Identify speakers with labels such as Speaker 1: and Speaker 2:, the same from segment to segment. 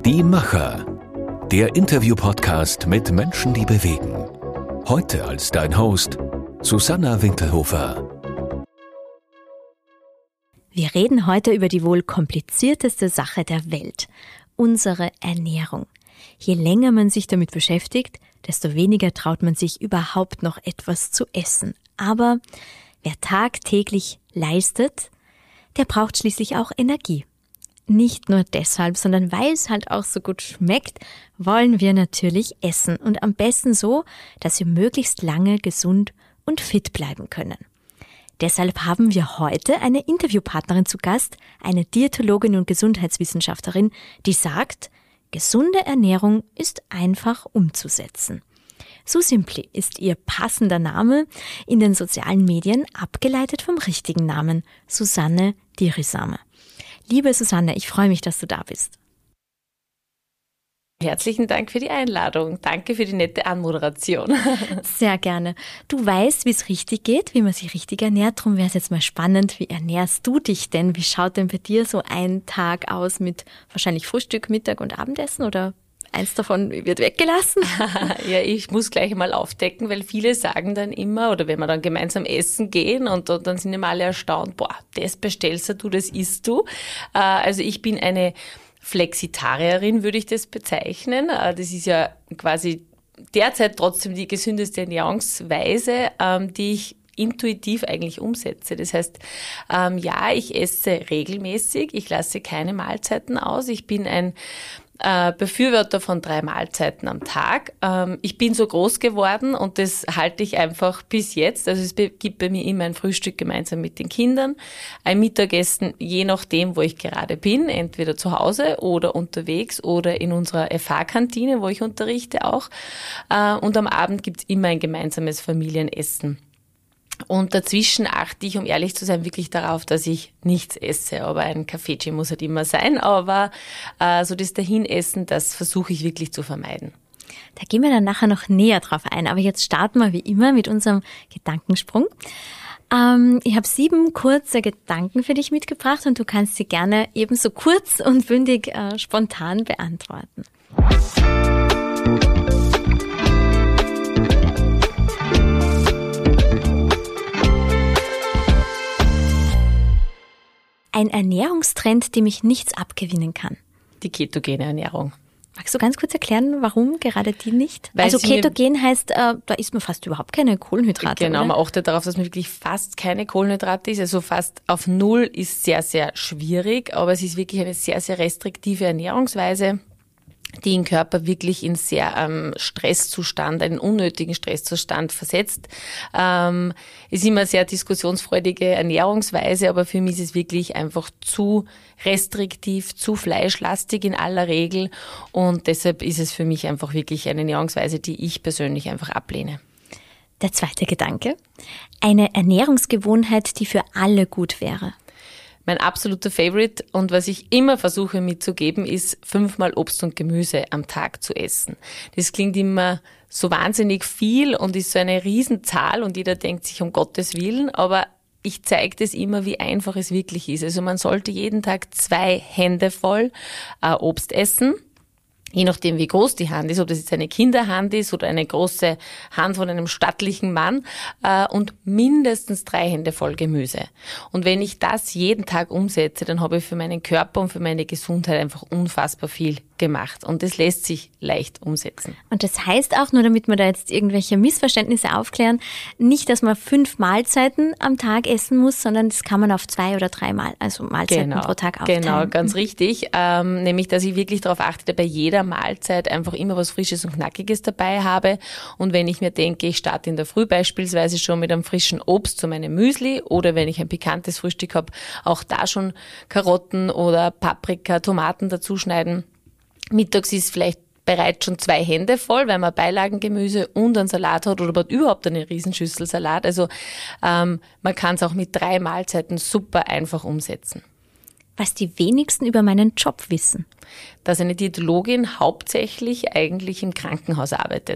Speaker 1: Die Macher. Der Interview-Podcast mit Menschen, die bewegen. Heute als dein Host Susanna Winkelhofer.
Speaker 2: Wir reden heute über die wohl komplizierteste Sache der Welt, unsere Ernährung. Je länger man sich damit beschäftigt, desto weniger traut man sich überhaupt noch etwas zu essen. Aber wer tagtäglich leistet, der braucht schließlich auch Energie. Nicht nur deshalb, sondern weil es halt auch so gut schmeckt, wollen wir natürlich essen und am besten so, dass wir möglichst lange gesund und fit bleiben können. Deshalb haben wir heute eine Interviewpartnerin zu Gast, eine Diätologin und Gesundheitswissenschaftlerin, die sagt, gesunde Ernährung ist einfach umzusetzen. Susimpli ist ihr passender Name in den sozialen Medien, abgeleitet vom richtigen Namen, Susanne Dirisame. Liebe Susanne, ich freue mich, dass du da bist.
Speaker 3: Herzlichen Dank für die Einladung. Danke für die nette Anmoderation.
Speaker 2: Sehr gerne. Du weißt, wie es richtig geht, wie man sich richtig ernährt. Darum wäre es jetzt mal spannend, wie ernährst du dich denn? Wie schaut denn bei dir so ein Tag aus mit wahrscheinlich Frühstück, Mittag und Abendessen oder eins davon wird weggelassen?
Speaker 3: Ja, ich muss gleich mal aufdecken, weil viele sagen dann immer, oder wenn wir dann gemeinsam essen gehen und dann sind immer alle erstaunt, boah, das bestellst du, das isst du. Also ich bin eine Flexitarierin, würde ich das bezeichnen. Das ist ja quasi derzeit trotzdem die gesündeste Ernährungsweise, die ich intuitiv eigentlich umsetze. Das heißt, ja, ich esse regelmäßig, ich lasse keine Mahlzeiten aus. Ich bin ein Befürworter von 3 Mahlzeiten am Tag. Ich bin so groß geworden und das halte ich einfach bis jetzt. Also es gibt bei mir immer ein Frühstück gemeinsam mit den Kindern, ein Mittagessen, je nachdem, wo ich gerade bin, entweder zu Hause oder unterwegs oder in unserer FH-Kantine, wo ich unterrichte auch. Und am Abend gibt's immer ein gemeinsames Familienessen. Und dazwischen achte ich, um ehrlich zu sein, wirklich darauf, dass ich nichts esse. Aber ein Kaffeechen muss halt immer sein. Aber so das Dahinessen, das versuche ich wirklich zu vermeiden.
Speaker 2: Da gehen wir dann nachher noch näher drauf ein. Aber jetzt starten wir wie immer mit unserem Gedankensprung. Ich habe 7 kurze Gedanken für dich mitgebracht und du kannst sie gerne ebenso kurz und bündig spontan beantworten. Ein Ernährungstrend, dem ich nichts abgewinnen kann.
Speaker 3: Die ketogene Ernährung.
Speaker 2: Magst du ganz kurz erklären, warum gerade die nicht? Also ketogen heißt, da isst man fast überhaupt keine Kohlenhydrate.
Speaker 3: Genau,
Speaker 2: oder?
Speaker 3: Man achtet darauf, dass man wirklich fast keine Kohlenhydrate isst. Also fast auf 0 ist sehr, sehr schwierig, aber es ist wirklich eine sehr, sehr restriktive Ernährungsweise, die den Körper wirklich in sehr Stresszustand, einen unnötigen Stresszustand versetzt. Ist immer eine sehr diskussionsfreudige Ernährungsweise, aber für mich ist es wirklich einfach zu restriktiv, zu fleischlastig in aller Regel und deshalb ist es für mich einfach wirklich eine Ernährungsweise, die ich persönlich einfach ablehne.
Speaker 2: Der zweite Gedanke. Eine Ernährungsgewohnheit, die für alle gut wäre.
Speaker 3: Mein absoluter Favorite und was ich immer versuche mitzugeben, ist 5-mal Obst und Gemüse am Tag zu essen. Das klingt immer so wahnsinnig viel und ist so eine Riesenzahl und jeder denkt sich um Gottes Willen, aber ich zeige das immer, wie einfach es wirklich ist. Also man sollte jeden Tag 2 Hände voll Obst essen. Je nachdem, wie groß die Hand ist, ob das jetzt eine Kinderhand ist oder eine große Hand von einem stattlichen Mann und mindestens 3 Hände voll Gemüse. Und wenn ich das jeden Tag umsetze, dann habe ich für meinen Körper und für meine Gesundheit einfach unfassbar viel gemacht. Und das lässt sich leicht umsetzen.
Speaker 2: Und das heißt auch, nur damit wir da jetzt irgendwelche Missverständnisse aufklären, nicht, dass man 5 Mahlzeiten am Tag essen muss, sondern das kann man auf 2 oder 3 Mahlzeiten pro Tag aufteilen.
Speaker 3: Genau, ganz richtig. Nämlich, dass ich wirklich darauf achte, bei jeder Mahlzeit einfach immer was Frisches und Knackiges dabei habe. Und wenn ich mir denke, ich starte in der Früh beispielsweise schon mit einem frischen Obst zu meinem Müsli oder wenn ich ein pikantes Frühstück habe, auch da schon Karotten oder Paprika, Tomaten dazuschneiden. Mittags ist vielleicht bereits schon 2 Hände voll, weil man Beilagengemüse und einen Salat hat oder überhaupt eine Riesenschüssel Salat. Also man kann es auch mit 3 Mahlzeiten super einfach umsetzen.
Speaker 2: Was die wenigsten über meinen Job wissen.
Speaker 3: Dass eine Diätologin hauptsächlich eigentlich im Krankenhaus arbeitet.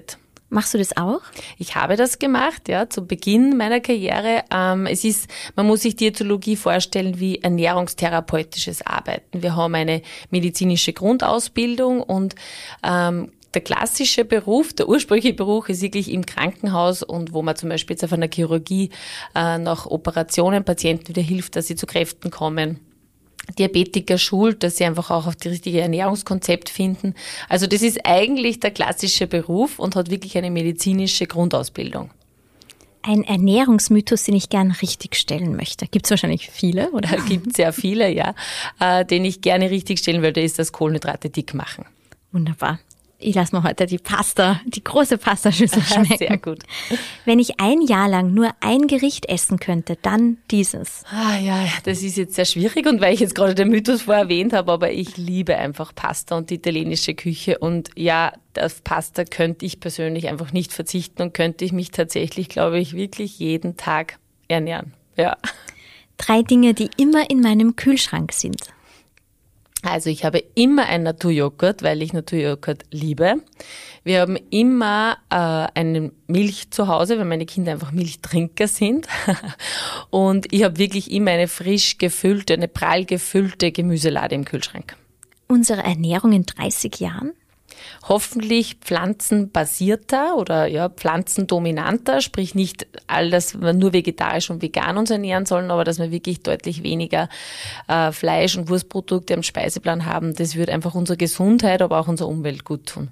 Speaker 2: Machst du das auch?
Speaker 3: Ich habe das gemacht, ja, zu Beginn meiner Karriere. Man muss sich Diätologie vorstellen wie ernährungstherapeutisches Arbeiten. Wir haben eine medizinische Grundausbildung und der klassische Beruf, der ursprüngliche Beruf ist wirklich im Krankenhaus und wo man zum Beispiel jetzt von der Chirurgie nach Operationen Patienten wieder hilft, dass sie zu Kräften kommen. Diabetiker schult, dass sie einfach auch auf die richtige Ernährungskonzept finden. Also das ist eigentlich der klassische Beruf und hat wirklich eine medizinische Grundausbildung.
Speaker 2: Ein Ernährungsmythos, den ich gern richtigstellen möchte. Gibt es wahrscheinlich viele, oder?
Speaker 3: Gibt sehr viele, ja. Den ich gerne richtigstellen würde, ist, dass Kohlenhydrate dick machen.
Speaker 2: Wunderbar. Ich lasse mir heute die große Pastaschüssel schmecken.
Speaker 3: Sehr gut.
Speaker 2: Wenn ich ein Jahr lang nur ein Gericht essen könnte, dann dieses.
Speaker 3: Ja, das ist jetzt sehr schwierig und weil ich jetzt gerade den Mythos vorher erwähnt habe, aber ich liebe einfach Pasta und die italienische Küche und ja, auf Pasta könnte ich persönlich einfach nicht verzichten und könnte ich mich tatsächlich, glaube ich, wirklich jeden Tag ernähren. Ja.
Speaker 2: 3 Dinge, die immer in meinem Kühlschrank sind.
Speaker 3: Also ich habe immer einen Naturjoghurt, weil ich Naturjoghurt liebe. Wir haben immer eine Milch zu Hause, weil meine Kinder einfach Milchtrinker sind. Und ich habe wirklich immer eine frisch gefüllte, eine prall gefüllte Gemüselade im Kühlschrank.
Speaker 2: Unsere Ernährung in 30 Jahren?
Speaker 3: Hoffentlich pflanzenbasierter oder ja, pflanzendominanter, sprich nicht all das, wir nur vegetarisch und vegan uns ernähren sollen, aber dass wir wirklich deutlich weniger Fleisch- und Wurstprodukte im Speiseplan haben. Das wird einfach unserer Gesundheit, aber auch unserer Umwelt gut tun.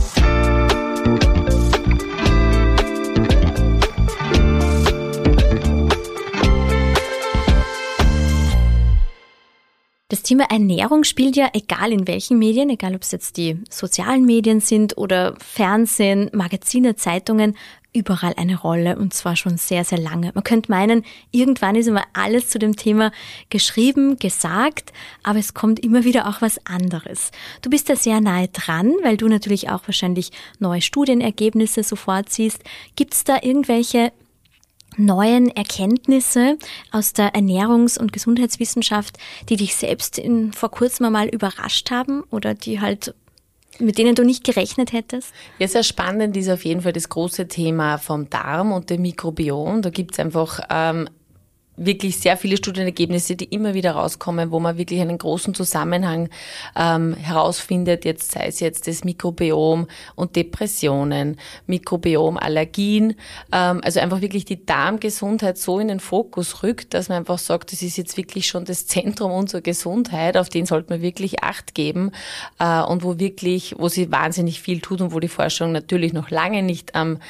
Speaker 2: Das Thema Ernährung spielt ja, egal in welchen Medien, egal ob es jetzt die sozialen Medien sind oder Fernsehen, Magazine, Zeitungen, überall eine Rolle und zwar schon sehr, sehr lange. Man könnte meinen, irgendwann ist immer alles zu dem Thema geschrieben, gesagt, aber es kommt immer wieder auch was anderes. Du bist da sehr nahe dran, weil du natürlich auch wahrscheinlich neue Studienergebnisse sofort siehst. Gibt es da irgendwelche neuen Erkenntnisse aus der Ernährungs- und Gesundheitswissenschaft, die dich selbst vor kurzem einmal überrascht haben oder die halt mit denen du nicht gerechnet hättest?
Speaker 3: Ja, sehr spannend ist auf jeden Fall das große Thema vom Darm und dem Mikrobiom. Da gibt's einfach wirklich sehr viele Studienergebnisse, die immer wieder rauskommen, wo man wirklich einen großen Zusammenhang herausfindet, jetzt sei es jetzt das Mikrobiom und Depressionen, Mikrobiomallergien, also einfach wirklich die Darmgesundheit so in den Fokus rückt, dass man einfach sagt, das ist jetzt wirklich schon das Zentrum unserer Gesundheit, auf den sollte man wirklich Acht geben und wo sie wahnsinnig viel tut und wo die Forschung natürlich noch lange nicht am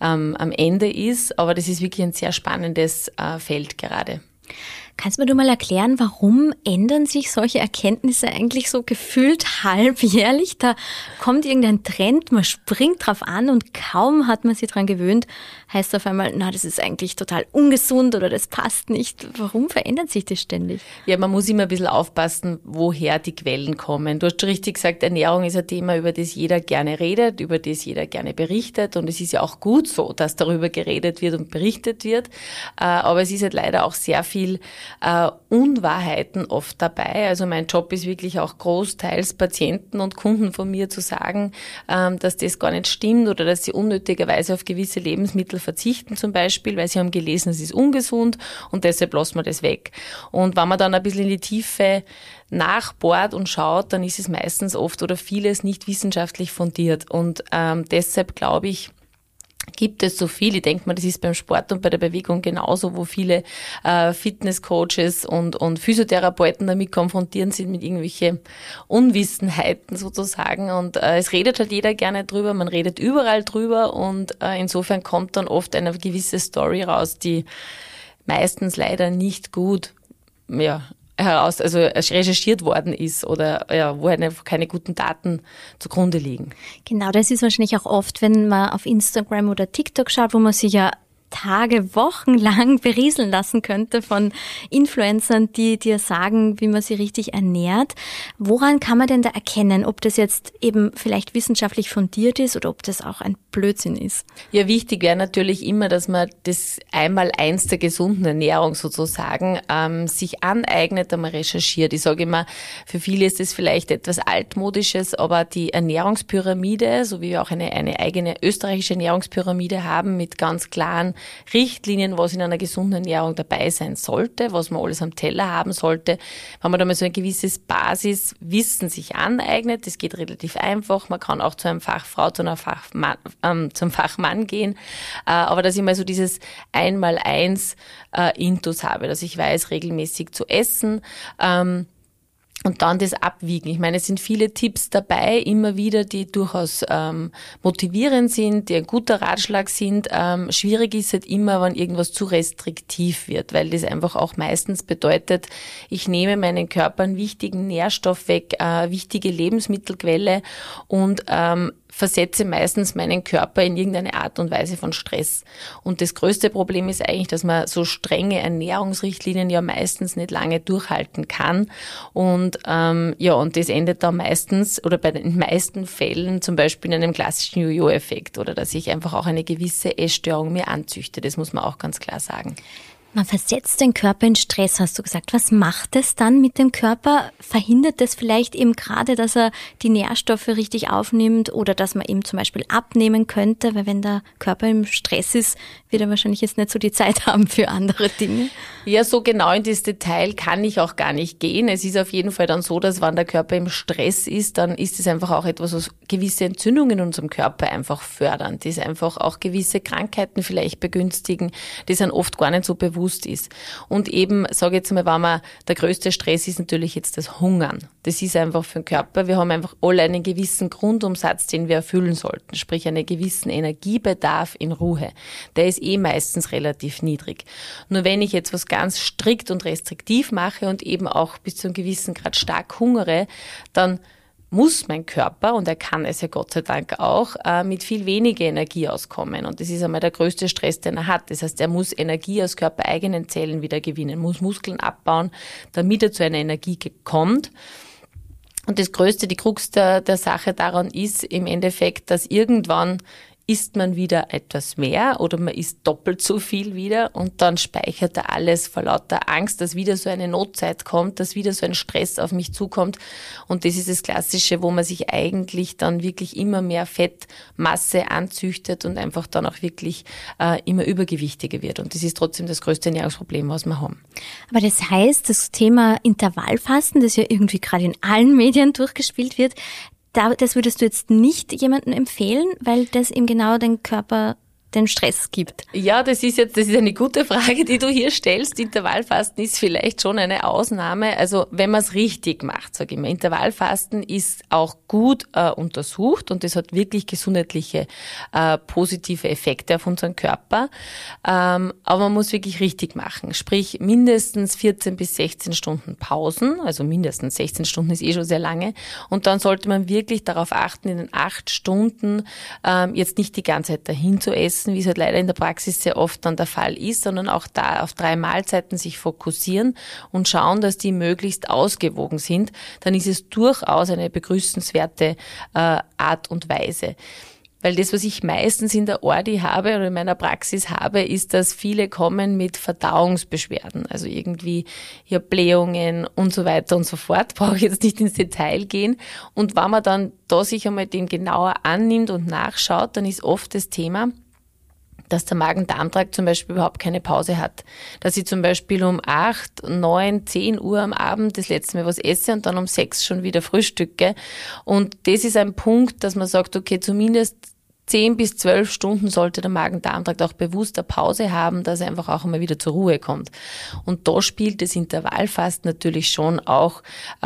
Speaker 3: Ende ist, aber das ist wirklich ein sehr spannendes Feld gerade.
Speaker 2: Kannst du mir mal erklären, warum ändern sich solche Erkenntnisse eigentlich so gefühlt halbjährlich? Da kommt irgendein Trend, man springt drauf an und kaum hat man sich dran gewöhnt, heißt auf einmal, das ist eigentlich total ungesund oder das passt nicht. Warum verändert sich das ständig?
Speaker 3: Ja, man muss immer ein bisschen aufpassen, woher die Quellen kommen. Du hast schon richtig gesagt, Ernährung ist ein Thema, über das jeder gerne redet, über das jeder gerne berichtet und es ist ja auch gut so, dass darüber geredet wird und berichtet wird. Aber es ist halt leider auch sehr viel Unwahrheiten oft dabei. Also mein Job ist wirklich auch großteils Patienten und Kunden von mir zu sagen, dass das gar nicht stimmt oder dass sie unnötigerweise auf gewisse Lebensmittel verzichten zum Beispiel, weil sie haben gelesen, es ist ungesund und deshalb lassen wir das weg. Und wenn man dann ein bisschen in die Tiefe nachbohrt und schaut, dann ist es meistens oft oder vieles nicht wissenschaftlich fundiert. Und deshalb glaube ich, gibt es so viel. Ich denke mal, das ist beim Sport und bei der Bewegung genauso, wo viele Fitnesscoaches und Physiotherapeuten damit konfrontiert sind mit irgendwelchen Unwissenheiten sozusagen. Und es redet halt jeder gerne drüber, man redet überall drüber und insofern kommt dann oft eine gewisse Story raus, die meistens leider nicht gut recherchiert worden ist oder wo keine guten Daten zugrunde liegen.
Speaker 2: Genau, das ist wahrscheinlich auch oft, wenn man auf Instagram oder TikTok schaut, wo man sich ja Tage, Wochen lang berieseln lassen könnte von Influencern, die dir sagen, wie man sie richtig ernährt. Woran kann man denn da erkennen, ob das jetzt eben vielleicht wissenschaftlich fundiert ist oder ob das auch ein Blödsinn ist?
Speaker 3: Ja, wichtig wäre natürlich immer, dass man das Einmaleins der gesunden Ernährung sozusagen sich aneignet, einmal recherchiert. Ich sage immer, für viele ist es vielleicht etwas Altmodisches, aber die Ernährungspyramide, so wie wir auch eine eigene österreichische Ernährungspyramide haben, mit ganz klaren Richtlinien, was in einer gesunden Ernährung dabei sein sollte, was man alles am Teller haben sollte. Wenn man da mal so ein gewisses Basiswissen sich aneignet, das geht relativ einfach. Man kann auch zu einem Fachfrau, zum Fachmann gehen. Aber dass ich mal so dieses Einmaleins Intus habe, dass ich weiß, regelmäßig zu essen, und dann das Abwiegen. Ich meine, es sind viele Tipps dabei, immer wieder, die durchaus motivierend sind, die ein guter Ratschlag sind. Schwierig ist halt immer, wenn irgendwas zu restriktiv wird, weil das einfach auch meistens bedeutet, ich nehme meinen Körper einen wichtigen Nährstoff weg, wichtige Lebensmittelquelle und versetze meistens meinen Körper in irgendeine Art und Weise von Stress. Und das größte Problem ist eigentlich, dass man so strenge Ernährungsrichtlinien ja meistens nicht lange durchhalten kann. Und und das endet dann meistens oder bei den meisten Fällen zum Beispiel in einem klassischen Jojo-Effekt oder dass ich einfach auch eine gewisse Essstörung mir anzüchte. Das muss man auch ganz klar sagen.
Speaker 2: Man versetzt den Körper in Stress, hast du gesagt. Was macht es dann mit dem Körper? Verhindert das vielleicht eben gerade, dass er die Nährstoffe richtig aufnimmt oder dass man eben zum Beispiel abnehmen könnte? Weil wenn der Körper im Stress ist, wird er wahrscheinlich jetzt nicht so die Zeit haben für andere Dinge.
Speaker 3: Ja, so genau in das Detail kann ich auch gar nicht gehen. Es ist auf jeden Fall dann so, dass wenn der Körper im Stress ist, dann ist es einfach auch etwas, was gewisse Entzündungen in unserem Körper einfach fördern. Das einfach auch gewisse Krankheiten vielleicht begünstigen, die sind oft gar nicht so bewusst ist. Und eben, sage ich jetzt mal, der größte Stress ist natürlich jetzt das Hungern. Das ist einfach für den Körper. Wir haben einfach alle einen gewissen Grundumsatz, den wir erfüllen sollten, sprich einen gewissen Energiebedarf in Ruhe. Der ist meistens relativ niedrig. Nur wenn ich jetzt was ganz strikt und restriktiv mache und eben auch bis zu einem gewissen Grad stark hungere, dann muss mein Körper, und er kann es ja Gott sei Dank auch, mit viel weniger Energie auskommen. Und das ist einmal der größte Stress, den er hat. Das heißt, er muss Energie aus körpereigenen Zellen wieder gewinnen, muss Muskeln abbauen, damit er zu einer Energie kommt. Und das Größte, die Krux der Sache daran ist im Endeffekt, dass irgendwann isst man wieder etwas mehr oder man isst doppelt so viel wieder und dann speichert er alles vor lauter Angst, dass wieder so eine Notzeit kommt, dass wieder so ein Stress auf mich zukommt. Und das ist das Klassische, wo man sich eigentlich dann wirklich immer mehr Fettmasse anzüchtet und einfach dann auch wirklich immer übergewichtiger wird. Und das ist trotzdem das größte Ernährungsproblem, was wir haben.
Speaker 2: Aber das heißt, das Thema Intervallfasten, das ja irgendwie gerade in allen Medien durchgespielt wird, das würdest du jetzt nicht jemandem empfehlen, weil das ihm genau den Körper den Stress gibt?
Speaker 3: Ja, das ist eine gute Frage, die du hier stellst. Intervallfasten ist vielleicht schon eine Ausnahme. Also wenn man es richtig macht, sage ich mal. Intervallfasten ist auch gut untersucht und das hat wirklich gesundheitliche positive Effekte auf unseren Körper. Aber man muss wirklich richtig machen. Sprich mindestens 14 bis 16 Stunden Pausen. Also mindestens 16 Stunden ist schon sehr lange. Und dann sollte man wirklich darauf achten, in den 8 Stunden jetzt nicht die ganze Zeit dahin zu essen, wie es halt leider in der Praxis sehr oft dann der Fall ist, sondern auch da auf 3 Mahlzeiten sich fokussieren und schauen, dass die möglichst ausgewogen sind, dann ist es durchaus eine begrüßenswerte Art und Weise. Weil das, was ich meistens in der Ordi habe oder in meiner Praxis habe, ist, dass viele kommen mit Verdauungsbeschwerden. Also irgendwie hier Blähungen und so weiter und so fort. Brauche ich jetzt nicht ins Detail gehen. Und wenn man dann da sich einmal dem genauer annimmt und nachschaut, dann ist oft das Thema, dass der Magen-Darm-Trakt zum Beispiel überhaupt keine Pause hat. Dass ich zum Beispiel um 8, 9, 10 Uhr am Abend das letzte Mal was esse und dann um 6 schon wieder frühstücke. Und das ist ein Punkt, dass man sagt, okay, zumindest 10 bis 12 Stunden sollte der Magen-Darm-Trakt auch bewusst eine Pause haben, dass er einfach auch einmal wieder zur Ruhe kommt. Und da spielt das Intervallfasten natürlich schon auch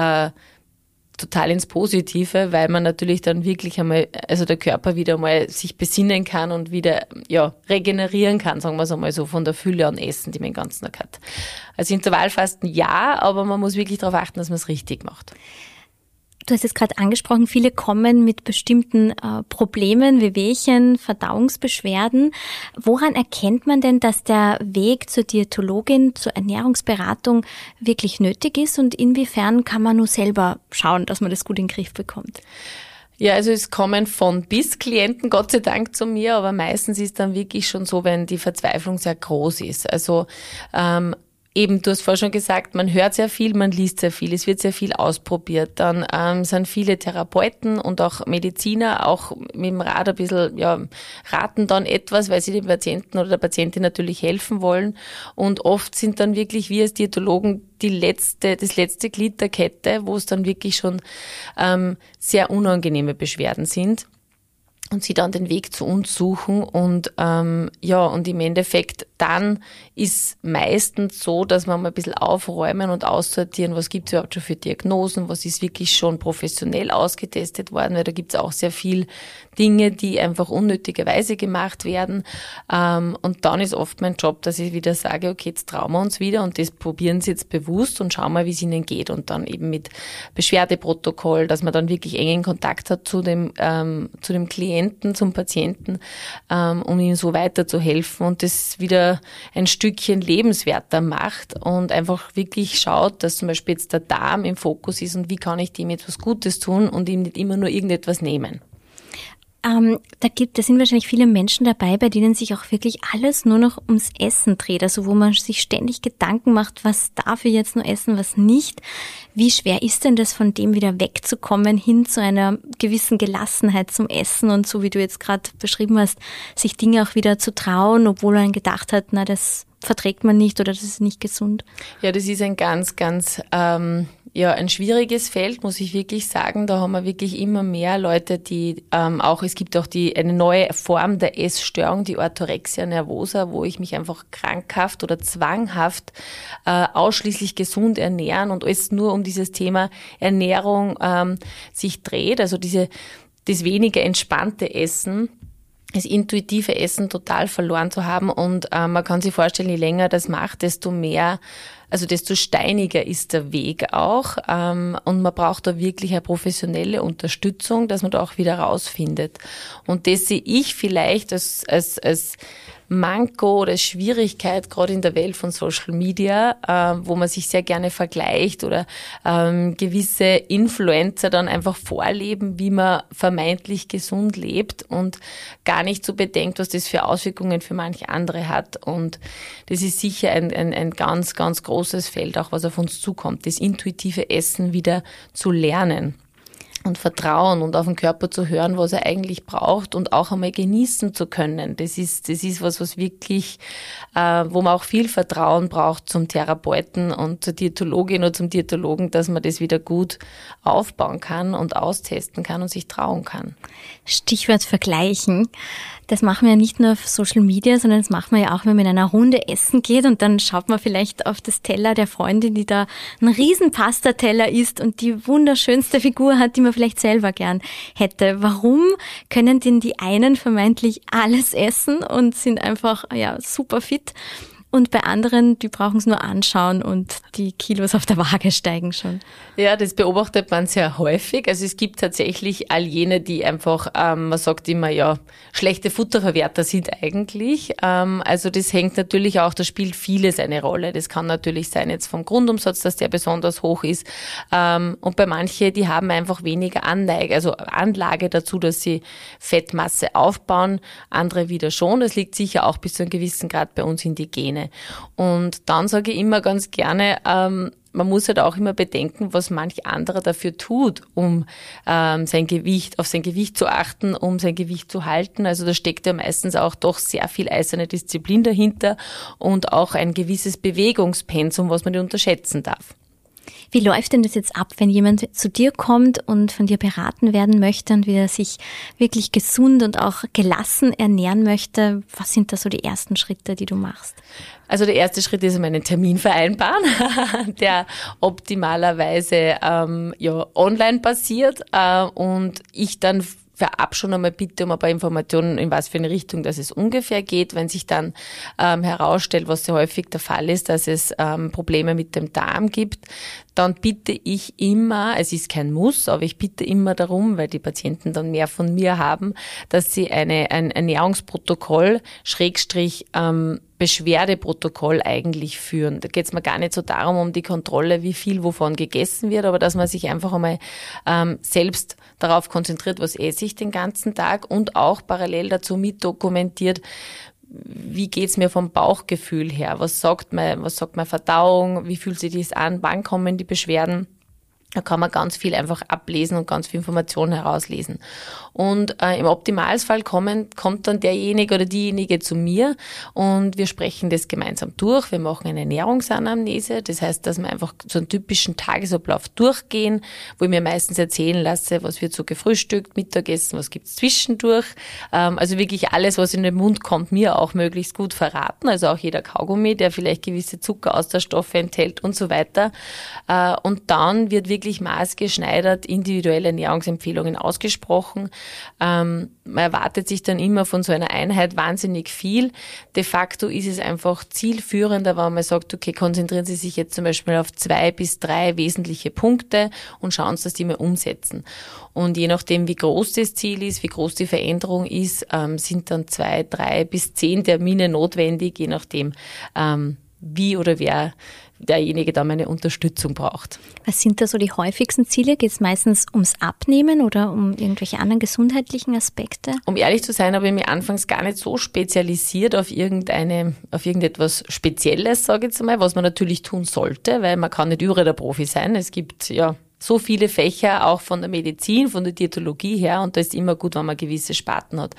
Speaker 3: total ins Positive, weil man natürlich dann wirklich einmal, also der Körper wieder mal sich besinnen kann und wieder, regenerieren kann, sagen wir es einmal so, von der Fülle an Essen, die man den ganzen Tag hat. Also Intervallfasten ja, aber man muss wirklich darauf achten, dass man es richtig macht.
Speaker 2: Du hast jetzt gerade angesprochen, viele kommen mit bestimmten Problemen, Wehwehchen, Verdauungsbeschwerden. Woran erkennt man denn, dass der Weg zur Diätologin, zur Ernährungsberatung wirklich nötig ist und inwiefern kann man nur selber schauen, dass man das gut in den Griff bekommt?
Speaker 3: Ja, also es kommen von bis Klienten, Gott sei Dank, zu mir, aber meistens ist dann wirklich schon so, wenn die Verzweiflung sehr groß ist. Also eben, du hast vorher schon gesagt, man hört sehr viel, man liest sehr viel, es wird sehr viel ausprobiert. Dann sind viele Therapeuten und auch Mediziner auch mit dem Rat ein bisschen, raten dann etwas, weil sie dem Patienten oder der Patientin natürlich helfen wollen. Und oft sind dann wirklich wir als Diätologen das letzte Glied der Kette, wo es dann wirklich schon sehr unangenehme Beschwerden sind. Und sie dann den Weg zu uns suchen und und im Endeffekt dann ist meistens so, dass wir mal ein bisschen aufräumen und aussortieren, was gibt es überhaupt schon für Diagnosen, was ist wirklich schon professionell ausgetestet worden, weil da gibt es auch sehr viel Dinge, die einfach unnötigerweise gemacht werden. Und dann ist oft mein Job, dass ich wieder sage, okay, jetzt trauen wir uns wieder und das probieren Sie jetzt bewusst und schauen mal, wie es Ihnen geht. Und dann eben mit Beschwerdeprotokoll, dass man dann wirklich engen Kontakt hat zu dem Klienten, zum Patienten, um ihm so weiterzuhelfen und das wieder ein Stückchen lebenswerter macht und einfach wirklich schaut, dass zum Beispiel jetzt der Darm im Fokus ist und wie kann ich dem etwas Gutes tun und ihm nicht immer nur irgendetwas nehmen.
Speaker 2: Da sind wahrscheinlich viele Menschen dabei, bei denen sich auch wirklich alles nur noch ums Essen dreht, also wo man sich ständig Gedanken macht, was darf ich jetzt nur essen, was nicht. Wie schwer ist denn das, von dem wieder wegzukommen, hin zu einer gewissen Gelassenheit zum Essen und so wie du jetzt gerade beschrieben hast, sich Dinge auch wieder zu trauen, obwohl man gedacht hat, na, das verträgt man nicht oder das ist nicht gesund? Ja, das ist ein ganz, ganz ein schwieriges Feld, muss ich wirklich sagen. Da haben wir wirklich immer mehr Leute, die es gibt auch eine neue Form der Essstörung, die Orthorexia nervosa, wo ich mich einfach krankhaft oder zwanghaft ausschließlich gesund ernähren und es nur um dieses Thema Ernährung sich dreht. Also das weniger entspannte Essen, das intuitive Essen total verloren zu haben und man kann sich vorstellen, je länger das macht, desto steiniger ist der Weg auch und man braucht da wirklich eine professionelle Unterstützung, dass man da auch wieder rausfindet. Und das sehe ich vielleicht als Manko oder Schwierigkeit, gerade in der Welt von Social Media, wo man sich sehr gerne vergleicht oder gewisse Influencer dann einfach vorleben, wie man vermeintlich gesund lebt und gar nicht so bedenkt, was das für Auswirkungen für manche andere hat. Und das ist sicher ein ganz, ganz großes Feld, auch was auf uns zukommt, das intuitive Essen wieder zu lernen. Und vertrauen und auf den Körper zu hören, was er eigentlich braucht und auch einmal genießen zu können. Das ist was wirklich, wo man auch viel Vertrauen braucht zum Therapeuten und zur Diätologin oder zum Diätologen, dass man das wieder gut aufbauen kann und austesten kann und sich trauen kann. Stichwort Vergleichen. Das machen wir ja nicht nur auf Social Media, sondern das machen wir ja auch, wenn man in einer Runde essen geht und dann schaut man vielleicht auf das Teller der Freundin, die da einen riesen Pastateller isst und die wunderschönste Figur hat, die man vielleicht selber gern hätte. Warum können denn die einen vermeintlich alles essen und sind einfach super fit? Und bei anderen, die brauchen es nur anschauen und die Kilos auf der Waage steigen schon. Ja, das beobachtet man sehr häufig. Also es gibt tatsächlich all jene, die einfach, man sagt immer, schlechte Futterverwerter sind eigentlich. Also das hängt natürlich auch, da spielt vieles eine Rolle. Das kann natürlich sein jetzt vom Grundumsatz, dass der besonders hoch ist. Und bei manchen, die haben einfach weniger Anlage dazu, dass sie Fettmasse aufbauen. Andere wieder schon. Das liegt sicher auch bis zu einem gewissen Grad bei uns in die Gene. Und dann sage ich immer ganz gerne, man muss halt auch immer bedenken, was manch anderer dafür tut, um auf sein Gewicht zu achten, um sein Gewicht zu halten. Also da steckt ja meistens auch doch sehr viel eiserne Disziplin dahinter und auch ein gewisses Bewegungspensum, was man nicht unterschätzen darf. Wie läuft denn das jetzt ab, wenn jemand zu dir kommt und von dir beraten werden möchte und wie er sich wirklich gesund und auch gelassen ernähren möchte? Was sind da so die ersten Schritte, die du machst? Also der erste Schritt ist einen Termin vereinbaren, der optimalerweise online passiert und ich dann
Speaker 3: vorab schon einmal bitte um ein paar Informationen, in was für eine Richtung das es ungefähr geht. Wenn sich dann herausstellt, was sehr häufig der Fall ist, dass es Probleme mit dem Darm gibt, dann bitte ich immer, es ist kein Muss, aber ich bitte immer darum, weil die Patienten dann mehr von mir haben, dass sie ein Ernährungsprotokoll Beschwerdeprotokoll eigentlich führen. Da geht es mir gar nicht so darum, um die Kontrolle, wie viel wovon gegessen wird, aber dass man sich einfach einmal selbst darauf konzentriert, was esse ich den ganzen Tag und auch parallel dazu mit dokumentiert, wie geht's mir vom Bauchgefühl her, was sagt meine Verdauung, wie fühlt sich das an, wann kommen die Beschwerden. Da kann man ganz viel einfach ablesen und ganz viel Informationen herauslesen. Und im Optimalfall kommt dann derjenige oder diejenige zu mir und wir sprechen das gemeinsam durch. Wir machen eine Ernährungsanamnese. Das heißt, dass wir einfach so einen typischen Tagesablauf durchgehen, wo ich mir meistens erzählen lasse, was wird so gefrühstückt, Mittagessen, was gibt's zwischendurch. Also wirklich alles, was in den Mund kommt, mir auch möglichst gut verraten. Also auch jeder Kaugummi, der vielleicht gewisse Zuckeraustauschstoffe enthält und so weiter. Und dann wird wirklich maßgeschneidert individuelle Ernährungsempfehlungen ausgesprochen. Man erwartet sich dann immer von so einer Einheit wahnsinnig viel. De facto ist es einfach zielführender, wenn man sagt, okay, konzentrieren Sie sich jetzt zum Beispiel auf 2 bis 3 wesentliche Punkte und schauen Sie, dass die mal umsetzen. Und je nachdem, wie groß das Ziel ist, wie groß die Veränderung ist, sind dann 2, 3 bis 10 Termine notwendig, je nachdem, wie oder wer derjenige da meine Unterstützung braucht.
Speaker 2: Was sind da so die häufigsten Ziele? Geht es meistens ums Abnehmen oder um irgendwelche anderen gesundheitlichen Aspekte?
Speaker 3: Um ehrlich zu sein, habe ich mich anfangs gar nicht so spezialisiert auf irgendetwas Spezielles, sage ich jetzt mal, was man natürlich tun sollte, weil man kann nicht überall der Profi sein. Es gibt ja so viele Fächer, auch von der Medizin, von der Diätologie her, und da ist immer gut, wenn man gewisse Sparten hat.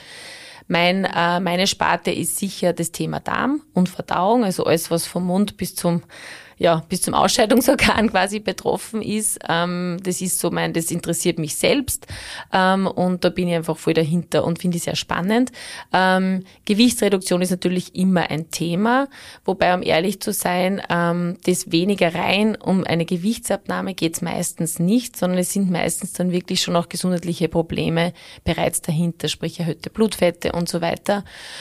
Speaker 3: Meine Sparte ist sicher das Thema Darm und Verdauung, also alles, was vom Mund bis zum Ausscheidungsorgan quasi betroffen ist. Das ist so das interessiert mich selbst. Und da bin ich einfach voll dahinter und finde ich sehr spannend. Gewichtsreduktion ist natürlich immer ein Thema, wobei, um ehrlich zu sein, das weniger rein um eine Gewichtsabnahme geht's meistens nicht, sondern es sind meistens dann wirklich schon auch gesundheitliche Probleme bereits dahinter, sprich erhöhte Blutfette und so weiter.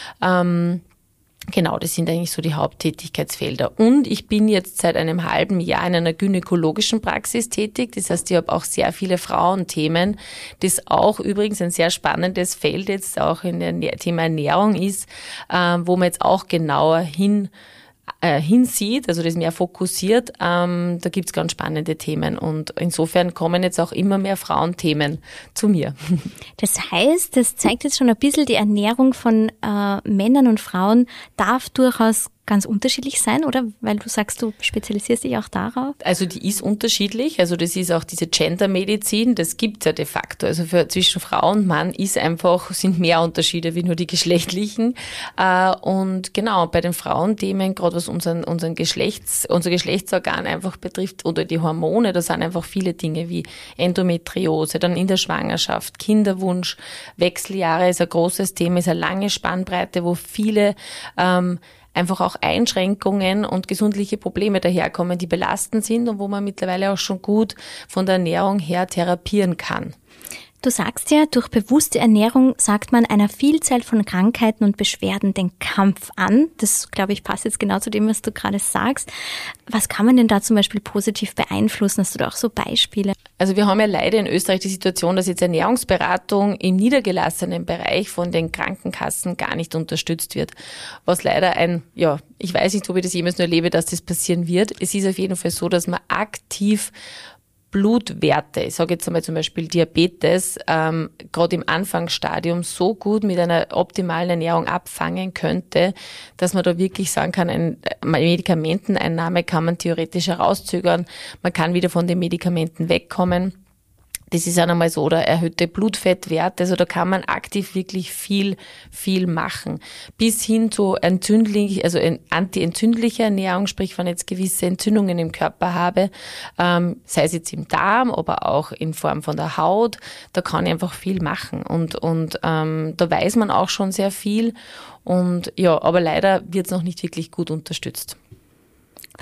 Speaker 3: Genau, das sind eigentlich so die Haupttätigkeitsfelder. Und ich bin jetzt seit einem halben Jahr in einer gynäkologischen Praxis tätig. Das heißt, ich habe auch sehr viele Frauenthemen, das auch übrigens ein sehr spannendes Feld jetzt auch in dem Thema Ernährung ist, wo man jetzt auch genauer hinsieht, also das mehr fokussiert. Da gibt's ganz spannende Themen und insofern kommen jetzt auch immer mehr Frauenthemen zu mir.
Speaker 2: Das heißt, das zeigt jetzt schon ein bisschen, die Ernährung von Männern und Frauen darf durchaus ganz unterschiedlich sein, oder? Weil du sagst, du spezialisierst dich auch darauf.
Speaker 3: Also die ist unterschiedlich, also das ist auch diese Gendermedizin, das gibt's ja de facto. Also zwischen Frau und Mann sind mehr Unterschiede wie nur die geschlechtlichen. Und genau, bei den Frauenthemen, gerade was unser Geschlechtsorgan einfach betrifft oder die Hormone, da sind einfach viele Dinge wie Endometriose, dann in der Schwangerschaft, Kinderwunsch, Wechseljahre ist ein großes Thema, ist eine lange Spannbreite, wo viele einfach auch Einschränkungen und gesundheitliche Probleme daherkommen, die belastend sind und wo man mittlerweile auch schon gut von der Ernährung her therapieren kann.
Speaker 2: Du sagst ja, durch bewusste Ernährung sagt man einer Vielzahl von Krankheiten und Beschwerden den Kampf an. Das, glaube ich, passt jetzt genau zu dem, was du gerade sagst. Was kann man denn da zum Beispiel positiv beeinflussen? Hast du da auch so Beispiele?
Speaker 3: Also wir haben ja leider in Österreich die Situation, dass jetzt Ernährungsberatung im niedergelassenen Bereich von den Krankenkassen gar nicht unterstützt wird. Was leider ich weiß nicht, ob ich das jemals nur erlebe, dass das passieren wird. Es ist auf jeden Fall so, dass man aktiv Blutwerte, ich sage jetzt einmal zum Beispiel Diabetes, gerade im Anfangsstadium so gut mit einer optimalen Ernährung abfangen könnte, dass man da wirklich sagen kann, eine Medikamenteneinnahme kann man theoretisch herauszögern, man kann wieder von den Medikamenten wegkommen. Das ist auch einmal so, oder erhöhte Blutfettwerte, also da kann man aktiv wirklich viel machen. Bis hin zu antientzündlicher Ernährung, sprich, wenn ich jetzt gewisse Entzündungen im Körper habe, sei es jetzt im Darm, aber auch in Form von der Haut, da kann ich einfach viel machen. Und da weiß man auch schon sehr viel. Und ja, aber leider wird es noch nicht wirklich gut unterstützt.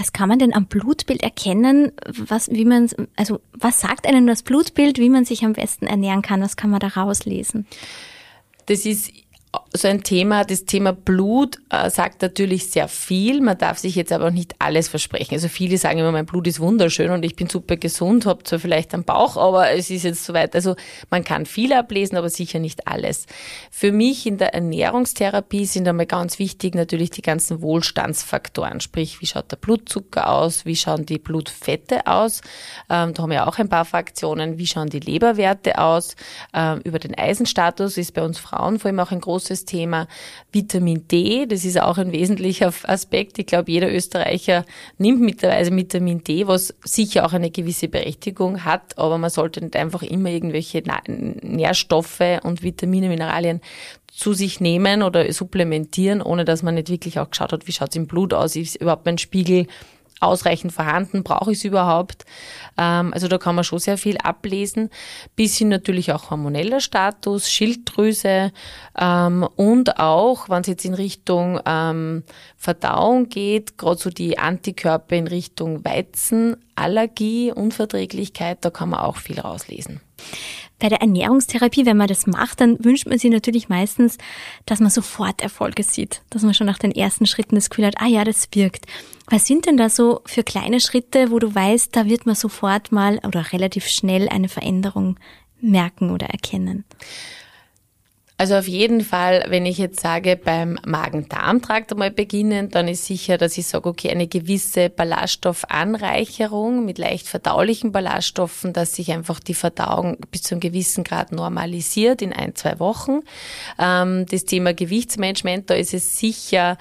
Speaker 2: Was kann man denn am Blutbild erkennen? Was sagt einem das Blutbild, wie man sich am besten ernähren kann? Was kann man da rauslesen?
Speaker 3: Das ist so ein Thema, das Thema Blut sagt natürlich sehr viel. Man darf sich jetzt aber auch nicht alles versprechen. Also viele sagen immer, mein Blut ist wunderschön und ich bin super gesund, habe zwar vielleicht einen Bauch, aber es ist jetzt soweit. Also man kann viel ablesen, aber sicher nicht alles. Für mich in der Ernährungstherapie sind einmal ganz wichtig natürlich die ganzen Wohlstandsfaktoren. Sprich, wie schaut der Blutzucker aus? Wie schauen die Blutfette aus? Da haben wir auch ein paar Fraktionen. Wie schauen die Leberwerte aus? Über den Eisenstatus ist bei uns Frauen vor allem auch ein großes Thema. Vitamin D, das ist auch ein wesentlicher Aspekt. Ich glaube, jeder Österreicher nimmt mittlerweile Vitamin D, was sicher auch eine gewisse Berechtigung hat, aber man sollte nicht einfach immer irgendwelche Nährstoffe und Vitamine, Mineralien zu sich nehmen oder supplementieren, ohne dass man nicht wirklich auch geschaut hat, wie schaut es im Blut aus, ist überhaupt mein Spiegel ausreichend vorhanden, brauche ich es überhaupt? Also da kann man schon sehr viel ablesen, bis hin natürlich auch hormoneller Status, Schilddrüse und auch, wenn es jetzt in Richtung Verdauung geht, gerade so die Antikörper in Richtung Weizenallergie, Unverträglichkeit, da kann man auch viel rauslesen.
Speaker 2: Bei der Ernährungstherapie, wenn man das macht, dann wünscht man sich natürlich meistens, dass man sofort Erfolge sieht, dass man schon nach den ersten Schritten das Gefühl hat, das wirkt. Was sind denn da so für kleine Schritte, wo du weißt, da wird man sofort mal oder relativ schnell eine Veränderung merken oder erkennen?
Speaker 3: Also auf jeden Fall, wenn ich jetzt sage, beim Magen-Darm-Trakt einmal beginnen, dann ist sicher, dass ich sage, okay, eine gewisse Ballaststoffanreicherung mit leicht verdaulichen Ballaststoffen, dass sich einfach die Verdauung bis zu einem gewissen Grad normalisiert in 1-2 Wochen. Das Thema Gewichtsmanagement, da ist es sicher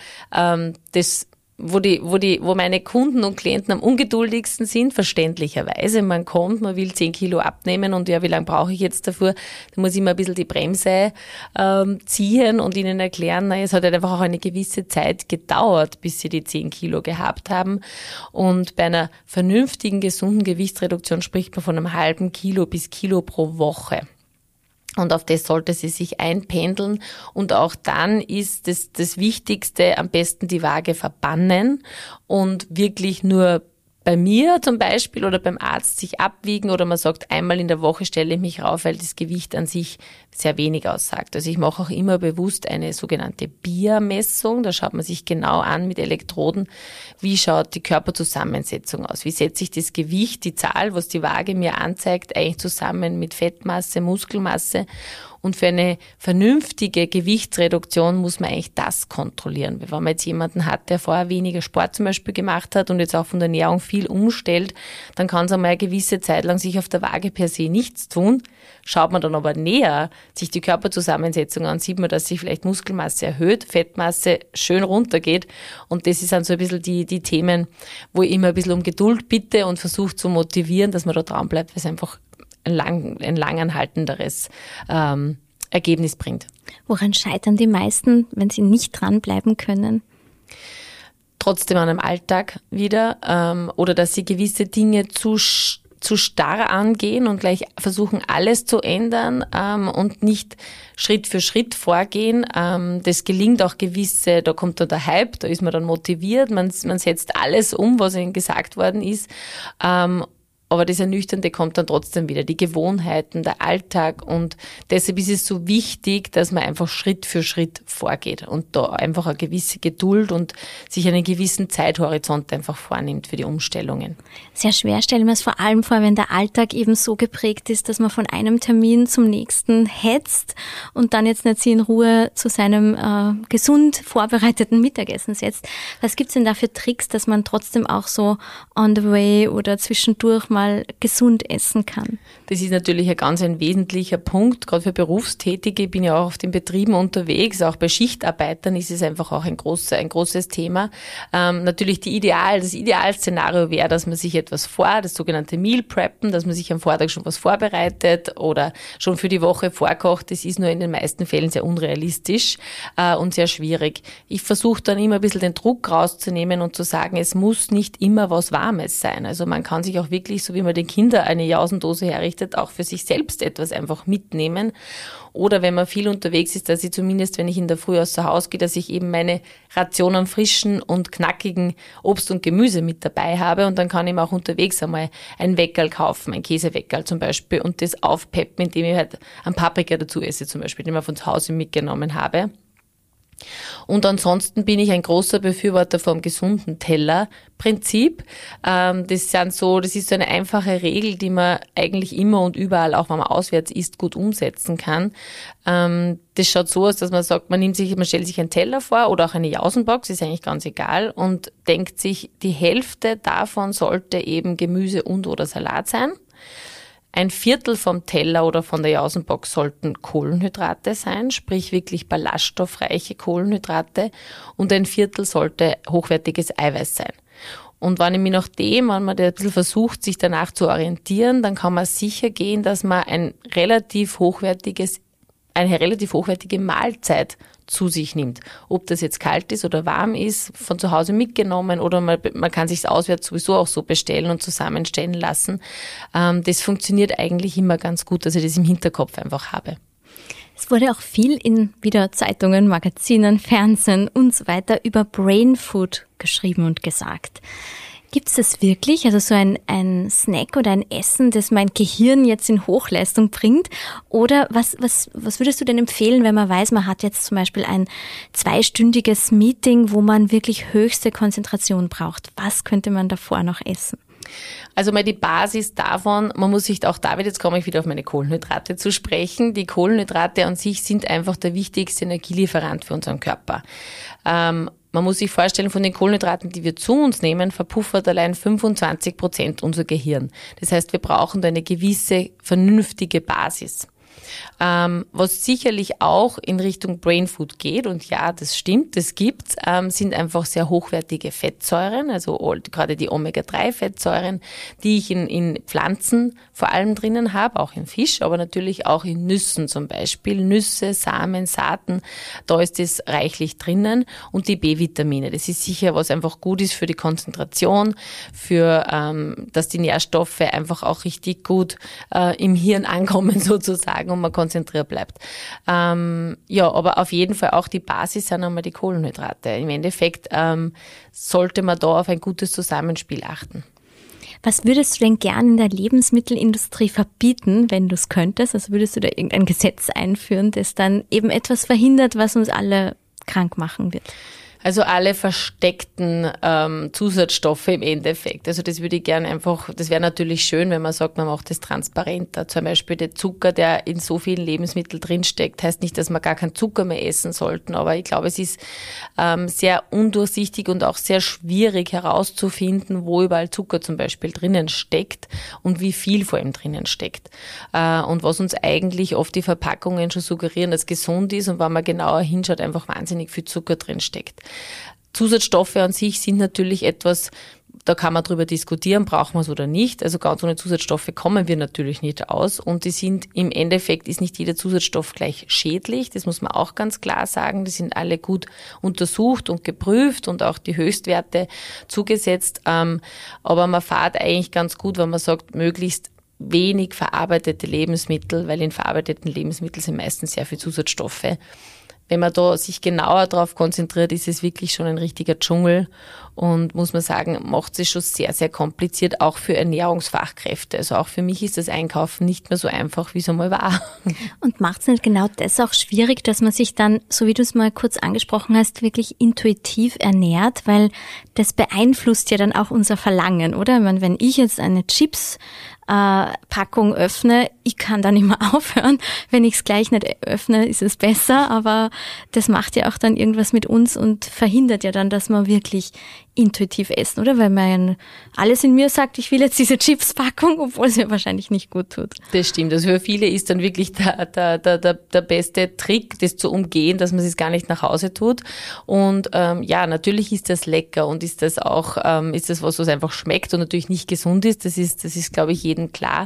Speaker 3: wo meine Kunden und Klienten am ungeduldigsten sind, verständlicherweise. Man kommt, man will 10 Kilo abnehmen und wie lange brauche ich jetzt dafür? Da muss ich immer ein bisschen die Bremse ziehen und ihnen erklären, es hat halt einfach auch eine gewisse Zeit gedauert, bis sie die 10 Kilo gehabt haben. Und bei einer vernünftigen, gesunden Gewichtsreduktion spricht man von einem halben Kilo bis Kilo pro Woche. Und auf das sollte sie sich einpendeln. Und auch dann ist das Wichtigste, am besten die Waage verbannen und wirklich nur bei mir zum Beispiel oder beim Arzt sich abwiegen oder man sagt, einmal in der Woche stelle ich mich rauf, weil das Gewicht an sich sehr wenig aussagt. Also ich mache auch immer bewusst eine sogenannte BIA-Messung. Da schaut man sich genau an mit Elektroden, wie schaut die Körperzusammensetzung aus. Wie setzt sich das Gewicht, die Zahl, was die Waage mir anzeigt, eigentlich zusammen mit Fettmasse, Muskelmasse. Und für eine vernünftige Gewichtsreduktion muss man eigentlich das kontrollieren. Weil wenn man jetzt jemanden hat, der vorher weniger Sport zum Beispiel gemacht hat und jetzt auch von der Ernährung viel umstellt, dann kann es einmal eine gewisse Zeit lang sich auf der Waage per se nichts tun. Schaut man dann aber näher sich die Körperzusammensetzung an, sieht man, dass sich vielleicht Muskelmasse erhöht, Fettmasse schön runtergeht. Und das ist dann so ein bisschen die Themen, wo ich immer ein bisschen um Geduld bitte und versuche zu motivieren, dass man da dran bleibt, weil es einfach ein langanhaltenderes Ergebnis bringt.
Speaker 2: Woran scheitern die meisten, wenn sie nicht dranbleiben können?
Speaker 3: Trotzdem an einem Alltag wieder oder dass sie gewisse Dinge zu starr angehen und gleich versuchen, alles zu ändern und nicht Schritt für Schritt vorgehen. Das gelingt auch gewisse, da kommt dann der Hype, da ist man dann motiviert, man setzt alles um, was ihnen gesagt worden ist. Aber das Ernüchternde kommt dann trotzdem wieder, die Gewohnheiten, der Alltag und deshalb ist es so wichtig, dass man einfach Schritt für Schritt vorgeht und da einfach eine gewisse Geduld und sich einen gewissen Zeithorizont einfach vornimmt für die Umstellungen.
Speaker 2: Sehr schwer stelle ich mir es vor allem vor, wenn der Alltag eben so geprägt ist, dass man von einem Termin zum nächsten hetzt und dann jetzt nicht sich in Ruhe zu seinem gesund vorbereiteten Mittagessen setzt. Was gibt's denn da für Tricks, dass man trotzdem auch so on the way oder zwischendurch mal gesund essen kann?
Speaker 3: Das ist natürlich ein wesentlicher Punkt, gerade für Berufstätige. Ich bin ja auch auf den Betrieben unterwegs, auch bei Schichtarbeitern ist es einfach auch ein großes Thema. Natürlich das Idealszenario wäre, dass man sich etwas das sogenannte Meal Preppen, dass man sich am Vortag schon was vorbereitet oder schon für die Woche vorkocht. Das ist nur in den meisten Fällen sehr unrealistisch und sehr schwierig. Ich versuche dann immer ein bisschen den Druck rauszunehmen und zu sagen, es muss nicht immer was Warmes sein. Also man kann sich auch wirklich, so so wie man den Kindern eine Jausendose herrichtet, auch für sich selbst etwas einfach mitnehmen. Oder wenn man viel unterwegs ist, dass ich zumindest, wenn ich in der Früh aus dem Haus gehe, dass ich eben meine Ration an frischen und knackigen Obst und Gemüse mit dabei habe. Und dann kann ich mir auch unterwegs einmal ein Weckerl kaufen, ein Käseweckerl zum Beispiel, und das aufpeppen, indem ich halt einen Paprika dazu esse zum Beispiel, den ich von zu Hause mitgenommen habe. Und ansonsten bin ich ein großer Befürworter vom gesunden Teller-Prinzip. Das ist so eine einfache Regel, die man eigentlich immer und überall, auch wenn man auswärts isst, gut umsetzen kann. Das schaut so aus, dass man sagt, man stellt sich einen Teller vor oder auch eine Jausenbox, ist eigentlich ganz egal, und denkt sich, die Hälfte davon sollte eben Gemüse und oder Salat sein. Ein Viertel vom Teller oder von der Jausenbox sollten Kohlenhydrate sein, sprich wirklich ballaststoffreiche Kohlenhydrate, und ein Viertel sollte hochwertiges Eiweiß sein. Und wenn man ein bisschen versucht, sich danach zu orientieren, dann kann man sicher gehen, dass man eine relativ hochwertige Mahlzeit zu sich nimmt. Ob das jetzt kalt ist oder warm ist, von zu Hause mitgenommen, oder man kann sich auswärts sowieso auch so bestellen und zusammenstellen lassen. Das funktioniert eigentlich immer ganz gut, dass ich das im Hinterkopf einfach habe.
Speaker 2: Es wurde auch viel in wieder Zeitungen, Magazinen, Fernsehen und so weiter über Brain Food geschrieben und gesagt. Gibt es das wirklich? Also so ein Snack oder ein Essen, das mein Gehirn jetzt in Hochleistung bringt? Oder was würdest du denn empfehlen, wenn man weiß, man hat jetzt zum Beispiel ein 2-stündiges Meeting, wo man wirklich höchste Konzentration braucht? Was könnte man davor noch essen?
Speaker 3: Also mal die Basis davon, man muss sich auch jetzt komme ich wieder auf meine Kohlenhydrate zu sprechen. Die Kohlenhydrate an sich sind einfach der wichtigste Energielieferant für unseren Körper. Man muss sich vorstellen, von den Kohlenhydraten, die wir zu uns nehmen, verpuffert allein 25% unser Gehirn. Das heißt, wir brauchen da eine gewisse vernünftige Basis. Was sicherlich auch in Richtung Brain Food geht, und ja, das stimmt, das gibt's, sind einfach sehr hochwertige Fettsäuren, also gerade die Omega-3-Fettsäuren, die ich in Pflanzen vor allem drinnen habe, auch in Fisch, aber natürlich auch in Nüssen zum Beispiel. Nüsse, Samen, Saaten, da ist das reichlich drinnen, und die B-Vitamine. Das ist sicher, was einfach gut ist für die Konzentration, dass die Nährstoffe einfach auch richtig gut im Hirn ankommen sozusagen und man konzentriert bleibt. Aber auf jeden Fall auch die Basis sind einmal die Kohlenhydrate. Im Endeffekt sollte man da auf ein gutes Zusammenspiel achten.
Speaker 2: Was würdest du denn gern in der Lebensmittelindustrie verbieten, wenn du es könntest? Also würdest du da irgendein Gesetz einführen, das dann eben etwas verhindert, was uns alle krank machen wird?
Speaker 3: Also alle versteckten Zusatzstoffe im Endeffekt. Also das würde ich gerne einfach, das wäre natürlich schön, wenn man sagt, man macht das transparenter. Zum Beispiel der Zucker, der in so vielen Lebensmitteln drinsteckt, heißt nicht, dass man gar keinen Zucker mehr essen sollten. Aber ich glaube, es ist sehr undurchsichtig und auch sehr schwierig herauszufinden, wo überall Zucker zum Beispiel drinnen steckt und wie viel vor allem drinnen steckt. Und was uns eigentlich oft die Verpackungen schon suggerieren, dass gesund ist, und wenn man genauer hinschaut, einfach wahnsinnig viel Zucker drin steckt. Zusatzstoffe an sich sind natürlich etwas, da kann man drüber diskutieren, brauchen wir es oder nicht. Also ganz ohne Zusatzstoffe kommen wir natürlich nicht aus. Und die sind im Endeffekt, ist nicht jeder Zusatzstoff gleich schädlich. Das muss man auch ganz klar sagen. Die sind alle gut untersucht und geprüft und auch die Höchstwerte zugesetzt. Aber man fährt eigentlich ganz gut, wenn man sagt, möglichst wenig verarbeitete Lebensmittel, weil in verarbeiteten Lebensmitteln sind meistens sehr viele Zusatzstoffe. Wenn man da sich genauer darauf konzentriert, ist es wirklich schon ein richtiger Dschungel, und muss man sagen, macht es schon sehr, sehr kompliziert, auch für Ernährungsfachkräfte. Also auch für mich ist das Einkaufen nicht mehr so einfach, wie es einmal war.
Speaker 2: Und macht es nicht genau das auch schwierig, dass man sich dann, so wie du es mal kurz angesprochen hast, wirklich intuitiv ernährt, weil das beeinflusst ja dann auch unser Verlangen, oder? Ich meine, wenn ich jetzt eine Chips-Packung öffne, ich kann da nicht mehr aufhören. Wenn ich es gleich nicht öffne, ist es besser, aber das macht ja auch dann irgendwas mit uns und verhindert ja dann, dass man wirklich intuitiv essen, oder? Weil alles in mir sagt, ich will jetzt diese Chips-Packung, obwohl es mir wahrscheinlich nicht gut tut.
Speaker 3: Das stimmt. Also für viele ist dann wirklich der beste Trick, das zu umgehen, dass man es gar nicht nach Hause tut. Und natürlich ist das lecker und ist das auch was einfach schmeckt und natürlich nicht gesund ist. Das ist, glaube ich, jedem klar.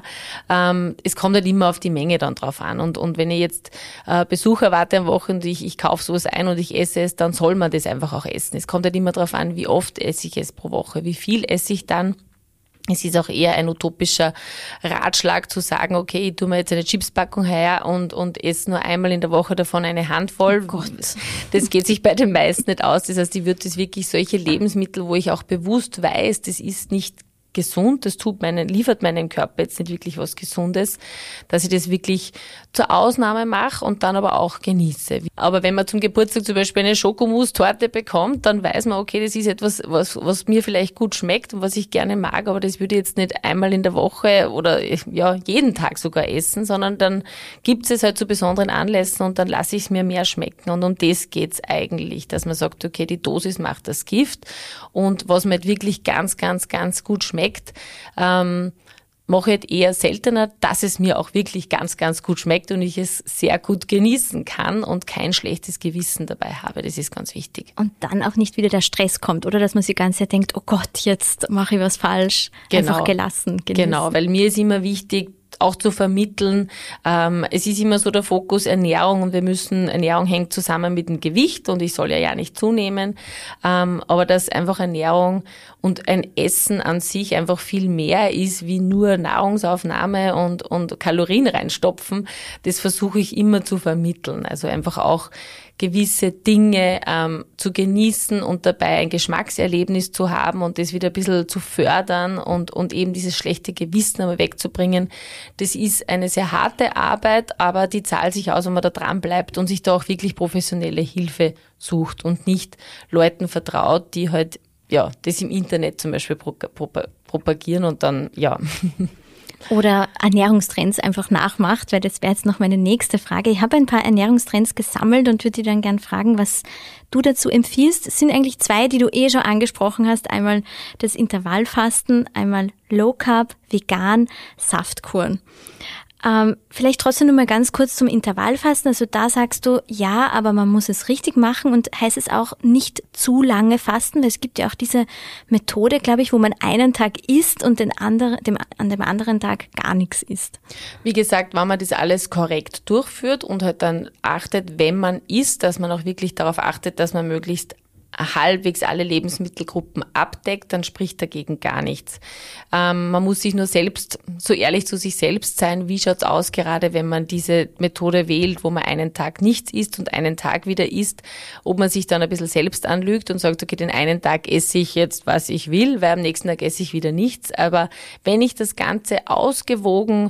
Speaker 3: Es kommt halt immer auf die Menge dann drauf an. Und wenn ich jetzt Besuch erwarte am Wochenende, ich kaufe sowas ein und ich esse es, dann soll man das einfach auch essen. Es kommt halt immer drauf an, wie oft esse ich es pro Woche, wie viel esse ich dann. Es ist auch eher ein utopischer Ratschlag zu sagen, okay, ich tue mir jetzt eine Chipspackung her und esse nur einmal in der Woche davon eine Handvoll.
Speaker 2: Oh Gott.
Speaker 3: Das geht sich bei den meisten nicht aus. Das heißt, ich würde das wirklich solche Lebensmittel, wo ich auch bewusst weiß, das ist nicht gesund, das liefert meinem Körper jetzt nicht wirklich was Gesundes, dass ich das wirklich zur Ausnahme mache und dann aber auch genieße. Aber wenn man zum Geburtstag zum Beispiel eine Schokomousse-Torte bekommt, dann weiß man, okay, das ist etwas, was mir vielleicht gut schmeckt und was ich gerne mag, aber das würde ich jetzt nicht einmal in der Woche oder ja jeden Tag sogar essen, sondern dann gibt es halt zu besonderen Anlässen und dann lasse ich es mir mehr schmecken. Und um das geht's eigentlich, dass man sagt, okay, die Dosis macht das Gift und was mir halt wirklich ganz, ganz, ganz gut schmeckt, mache ich halt eher seltener, dass es mir auch wirklich ganz, ganz gut schmeckt und ich es sehr gut genießen kann und kein schlechtes Gewissen dabei habe. Das ist ganz wichtig.
Speaker 2: Und dann auch nicht wieder der Stress kommt, oder? Dass man sich die ganze Zeit denkt, oh Gott, jetzt mache ich was falsch.
Speaker 3: Genau.
Speaker 2: Einfach gelassen genießen.
Speaker 3: Genau, weil mir ist immer wichtig, auch zu vermitteln. Es ist immer so der Fokus Ernährung und Ernährung hängt zusammen mit dem Gewicht und ich soll ja nicht zunehmen, aber dass einfach Ernährung und ein Essen an sich einfach viel mehr ist wie nur Nahrungsaufnahme und Kalorien reinstopfen, das versuche ich immer zu vermitteln. Also einfach auch gewisse Dinge zu genießen und dabei ein Geschmackserlebnis zu haben und das wieder ein bisschen zu fördern und eben dieses schlechte Gewissen aber wegzubringen. Das ist eine sehr harte Arbeit, aber die zahlt sich aus, wenn man da dran bleibt und sich da auch wirklich professionelle Hilfe sucht und nicht Leuten vertraut, die halt ja das im Internet zum Beispiel propagieren und dann ja.
Speaker 2: Oder Ernährungstrends einfach nachmacht, weil das wäre jetzt noch meine nächste Frage. Ich habe ein paar Ernährungstrends gesammelt und würde dir dann gern fragen, was du dazu empfiehlst. Es sind eigentlich zwei, die du schon angesprochen hast. Einmal das Intervallfasten, einmal Low Carb, vegan, Saftkuren. Vielleicht trotzdem nur mal ganz kurz zum Intervallfasten. Also da sagst du, ja, aber man muss es richtig machen und heißt es auch nicht zu lange fasten, weil es gibt ja auch diese Methode, glaube ich, wo man einen Tag isst und an dem anderen Tag gar nichts isst.
Speaker 3: Wie gesagt, wenn man das alles korrekt durchführt und halt dann achtet, wenn man isst, dass man auch wirklich darauf achtet, dass man möglichst halbwegs alle Lebensmittelgruppen abdeckt, dann spricht dagegen gar nichts. Man muss sich nur selbst so ehrlich zu sich selbst sein, wie schaut's aus, gerade wenn man diese Methode wählt, wo man einen Tag nichts isst und einen Tag wieder isst, ob man sich dann ein bisschen selbst anlügt und sagt, okay, den einen Tag esse ich jetzt, was ich will, weil am nächsten Tag esse ich wieder nichts. Aber wenn ich das Ganze ausgewogen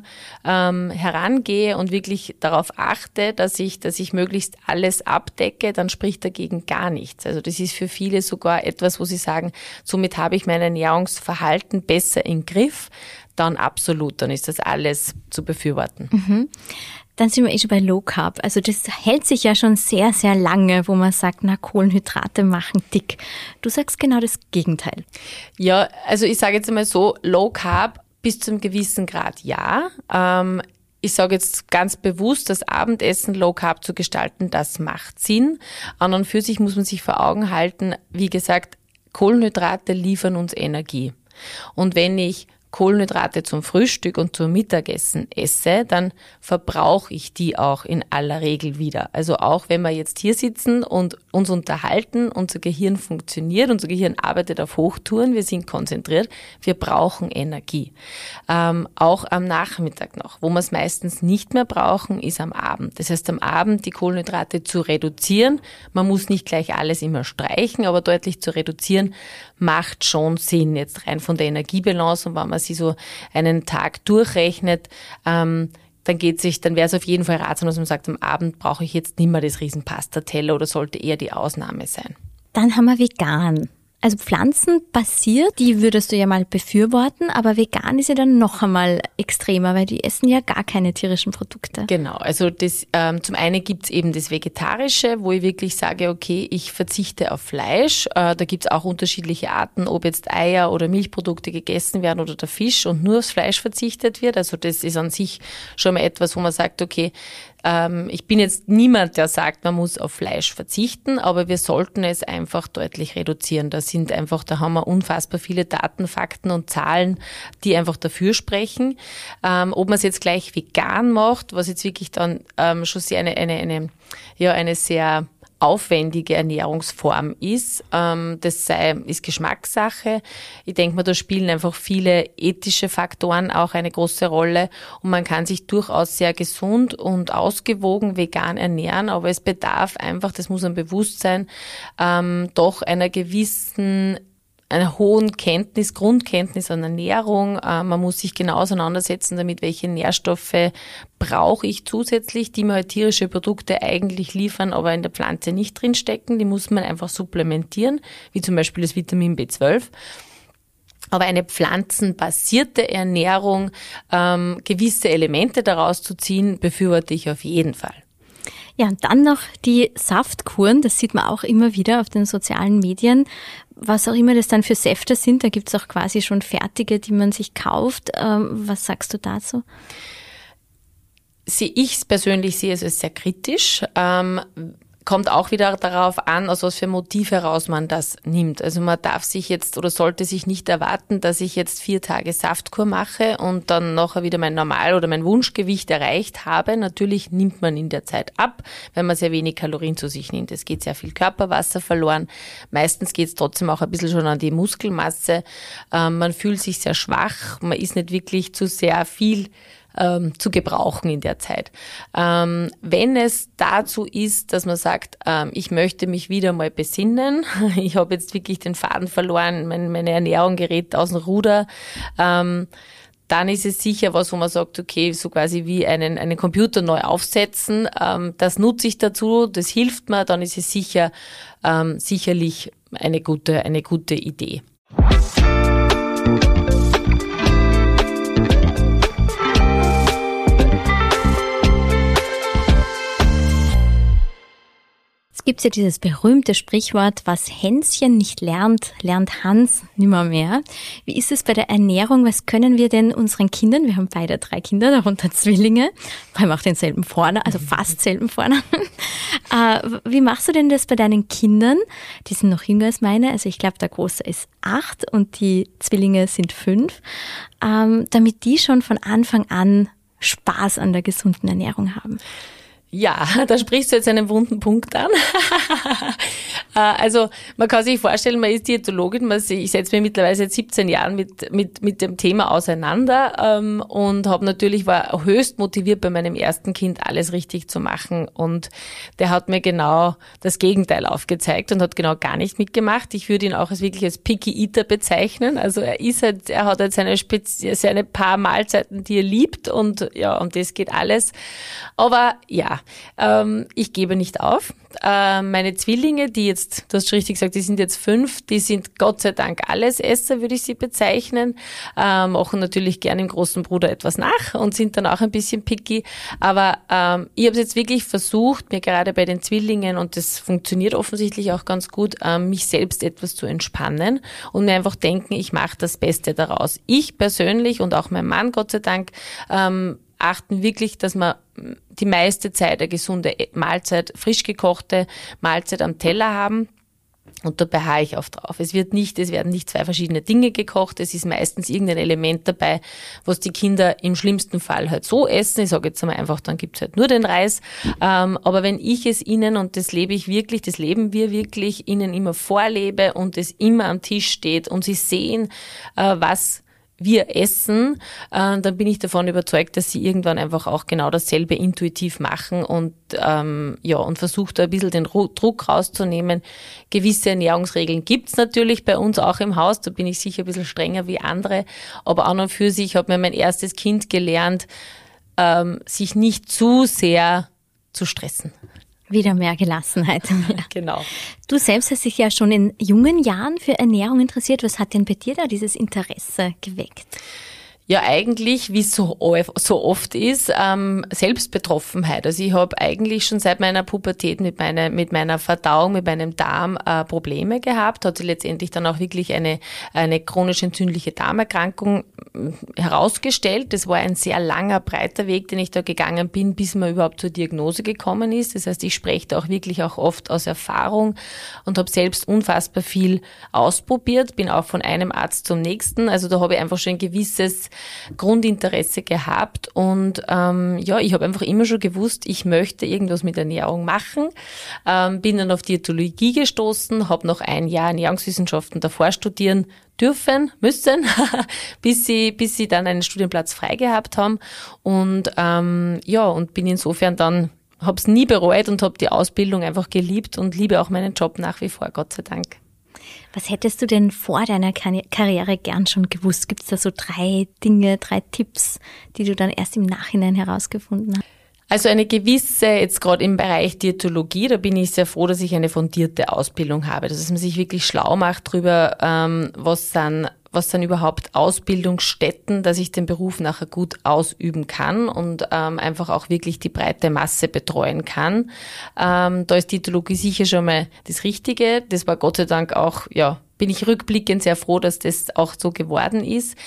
Speaker 3: herangehe und wirklich darauf achte, dass ich möglichst alles abdecke, dann spricht dagegen gar nichts. Also das ist für viele sogar etwas, wo sie sagen, somit habe ich mein Ernährungsverhalten besser im Griff, dann absolut, dann ist das alles zu befürworten.
Speaker 2: Mhm. Dann sind wir schon bei Low Carb. Also das hält sich ja schon sehr, sehr lange, wo man sagt, na, Kohlenhydrate machen dick. Du sagst genau das Gegenteil.
Speaker 3: Ja, also ich sage jetzt einmal so, Low Carb bis zu einem gewissen Grad ja. Ich sage jetzt ganz bewusst, das Abendessen Low Carb zu gestalten, das macht Sinn. An und für sich muss man sich vor Augen halten, wie gesagt, Kohlenhydrate liefern uns Energie. Und wenn ich Kohlenhydrate zum Frühstück und zum Mittagessen esse, dann verbrauche ich die auch in aller Regel wieder. Also auch wenn wir jetzt hier sitzen und uns unterhalten, unser Gehirn funktioniert, unser Gehirn arbeitet auf Hochtouren, wir sind konzentriert, wir brauchen Energie. Auch am Nachmittag noch. Wo wir es meistens nicht mehr brauchen, ist am Abend. Das heißt, am Abend die Kohlenhydrate zu reduzieren. Man muss nicht gleich alles immer streichen, aber deutlich zu reduzieren, macht schon Sinn, jetzt rein von der Energiebalance. Und wenn man sich so einen Tag durchrechnet, dann wäre es auf jeden Fall ratsam, dass man sagt, am Abend brauche ich jetzt nicht mehr das Riesenpastateller oder sollte eher die Ausnahme sein.
Speaker 2: Dann haben wir vegan. Also pflanzenbasiert, die würdest du ja mal befürworten, aber vegan ist ja dann noch einmal extremer, weil die essen ja gar keine tierischen Produkte.
Speaker 3: Genau, also das zum einen gibt's eben das Vegetarische, wo ich wirklich sage, okay, ich verzichte auf Fleisch. Da gibt's auch unterschiedliche Arten, ob jetzt Eier oder Milchprodukte gegessen werden oder der Fisch und nur aufs Fleisch verzichtet wird. Also das ist an sich schon mal etwas, wo man sagt, okay, ich bin jetzt niemand, der sagt, man muss auf Fleisch verzichten, aber wir sollten es einfach deutlich reduzieren. Da haben wir unfassbar viele Daten, Fakten und Zahlen, die einfach dafür sprechen. Ob man es jetzt gleich vegan macht, was jetzt wirklich dann schon sehr eine sehr aufwendige Ernährungsform ist. Das ist Geschmackssache. Ich denke mal, da spielen einfach viele ethische Faktoren auch eine große Rolle und man kann sich durchaus sehr gesund und ausgewogen vegan ernähren, aber es bedarf einfach, das muss einem bewusst sein, doch einer hohen Grundkenntnis an Ernährung. Man muss sich genau auseinandersetzen damit, welche Nährstoffe brauche ich zusätzlich, die mir halt tierische Produkte eigentlich liefern, aber in der Pflanze nicht drinstecken. Die muss man einfach supplementieren, wie zum Beispiel das Vitamin B12. Aber eine pflanzenbasierte Ernährung, gewisse Elemente daraus zu ziehen, befürworte ich auf jeden Fall.
Speaker 2: Ja, und dann noch die Saftkuren, das sieht man auch immer wieder auf den sozialen Medien. Was auch immer das dann für Säfte sind, da gibt's auch quasi schon fertige, die man sich kauft. Was sagst du dazu?
Speaker 3: Ich persönlich sehe es als sehr kritisch. Kommt auch wieder darauf an, aus was für Motiv heraus man das nimmt. Also man darf sich jetzt oder sollte sich nicht erwarten, dass ich jetzt 4 Tage Saftkur mache und dann nachher wieder mein Normal- oder mein Wunschgewicht erreicht habe. Natürlich nimmt man in der Zeit ab, wenn man sehr wenig Kalorien zu sich nimmt. Es geht sehr viel Körperwasser verloren. Meistens geht es trotzdem auch ein bisschen schon an die Muskelmasse. Man fühlt sich sehr schwach. Man ist nicht wirklich zu sehr viel zu gebrauchen in der Zeit. Wenn es dazu ist, dass man sagt, ich möchte mich wieder mal besinnen, ich habe jetzt wirklich den Faden verloren, meine Ernährung gerät aus dem Ruder, dann ist es sicher was, wo man sagt, okay, so quasi wie einen Computer neu aufsetzen, das nutze ich dazu, das hilft mir, dann ist es sicherlich eine gute Idee.
Speaker 2: Gibt's ja dieses berühmte Sprichwort, was Hänschen nicht lernt, lernt Hans nimmermehr. Wie ist es bei der Ernährung? Was können wir denn unseren Kindern, wir haben beide 3 Kinder, darunter Zwillinge, wir haben auch denselben Vornamen, also fast selben Vornamen. Wie machst du denn das bei deinen Kindern? Die sind noch jünger als meine, also ich glaube, der Große ist 8 und die Zwillinge sind 5, damit die schon von Anfang an Spaß an der gesunden Ernährung haben.
Speaker 3: Ja, da sprichst du jetzt einen wunden Punkt an. Also man kann sich vorstellen, man ist Diätologin, ich setze mich mittlerweile seit 17 Jahren mit dem Thema auseinander und war höchst motiviert bei meinem ersten Kind alles richtig zu machen und der hat mir genau das Gegenteil aufgezeigt und hat genau gar nicht mitgemacht. Ich würde ihn auch wirklich als Picky Eater bezeichnen. Also er hat halt seine paar Mahlzeiten, die er liebt und ja, um das geht alles. Aber ja, ich gebe nicht auf. Meine Zwillinge, die jetzt, du hast schon richtig gesagt, die sind jetzt 5, die sind Gott sei Dank Allesesser, würde ich sie bezeichnen, machen natürlich gerne dem großen Bruder etwas nach und sind dann auch ein bisschen picky. Aber ich habe es jetzt wirklich versucht, mir gerade bei den Zwillingen, und das funktioniert offensichtlich auch ganz gut, mich selbst etwas zu entspannen und mir einfach denken, ich mache das Beste daraus. Ich persönlich und auch mein Mann, Gott sei Dank, achten wirklich, dass wir die meiste Zeit eine gesunde Mahlzeit, frisch gekochte Mahlzeit am Teller haben. Und dabei haue ich oft drauf. Es werden nicht 2 verschiedene Dinge gekocht. Es ist meistens irgendein Element dabei, was die Kinder im schlimmsten Fall halt so essen. Ich sage jetzt einmal einfach, dann gibt's halt nur den Reis. Aber wenn ich es ihnen, und das leben wir wirklich, ihnen immer vorlebe und es immer am Tisch steht und sie sehen, was wir essen, dann bin ich davon überzeugt, dass sie irgendwann einfach auch genau dasselbe intuitiv machen und und versucht da ein bisschen den Druck rauszunehmen. Gewisse Ernährungsregeln gibt's natürlich bei uns auch im Haus, da bin ich sicher ein bisschen strenger wie andere, aber an und für sich hat mir mein erstes Kind gelernt, sich nicht zu sehr zu stressen.
Speaker 2: Wieder mehr Gelassenheit. Ja.
Speaker 3: Genau.
Speaker 2: Du selbst hast dich ja schon in jungen Jahren für Ernährung interessiert. Was hat denn bei dir da dieses Interesse geweckt?
Speaker 3: Ja, eigentlich, wie es so oft ist, Selbstbetroffenheit. Also ich habe eigentlich schon seit meiner Pubertät mit meiner Verdauung, mit meinem Darm Probleme gehabt. Hat sich letztendlich dann auch wirklich eine chronisch entzündliche Darmerkrankung herausgestellt. Das war ein sehr langer, breiter Weg, den ich da gegangen bin, bis man überhaupt zur Diagnose gekommen ist. Das heißt, ich spreche da auch wirklich auch oft aus Erfahrung und habe selbst unfassbar viel ausprobiert, bin auch von einem Arzt zum nächsten. Also da habe ich einfach schon ein gewisses Grundinteresse gehabt und ich habe einfach immer schon gewusst, ich möchte irgendwas mit Ernährung machen. Bin dann auf Diätologie gestoßen, habe noch ein Jahr Ernährungswissenschaften davor studieren müssen, bis sie dann einen Studienplatz frei gehabt haben und und bin insofern dann, habe es nie bereut und habe die Ausbildung einfach geliebt und liebe auch meinen Job nach wie vor, Gott sei Dank.
Speaker 2: Was hättest du denn vor deiner Karriere gern schon gewusst? Gibt es da so 3 Dinge, 3 Tipps, die du dann erst im Nachhinein herausgefunden hast?
Speaker 3: Also eine gewisse, jetzt gerade im Bereich Diätologie, da bin ich sehr froh, dass ich eine fundierte Ausbildung habe, dass man sich wirklich schlau macht drüber, was sind überhaupt Ausbildungsstätten, dass ich den Beruf nachher gut ausüben kann und einfach auch wirklich die breite Masse betreuen kann. Da ist Diätologie sicher schon mal das Richtige. Das war Gott sei Dank auch, bin ich rückblickend sehr froh, dass das auch so geworden ist.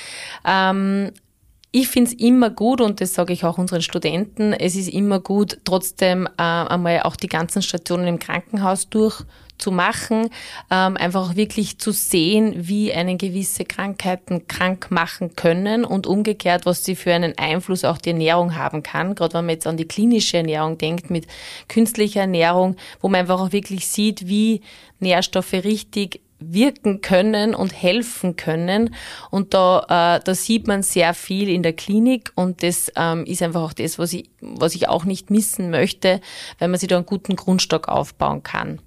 Speaker 3: Ich finde es immer gut, und das sage ich auch unseren Studenten, es ist immer gut, trotzdem einmal auch die ganzen Stationen im Krankenhaus durchzumachen, einfach auch wirklich zu sehen, wie einen gewisse Krankheiten krank machen können und umgekehrt, was sie für einen Einfluss auch die Ernährung haben kann. Gerade wenn man jetzt an die klinische Ernährung denkt, mit künstlicher Ernährung, wo man einfach auch wirklich sieht, wie Nährstoffe richtig wirken können und helfen können. Und da sieht man sehr viel in der Klinik, und das ist einfach auch das, was ich auch nicht missen möchte, weil man sich da einen guten Grundstock aufbauen kann.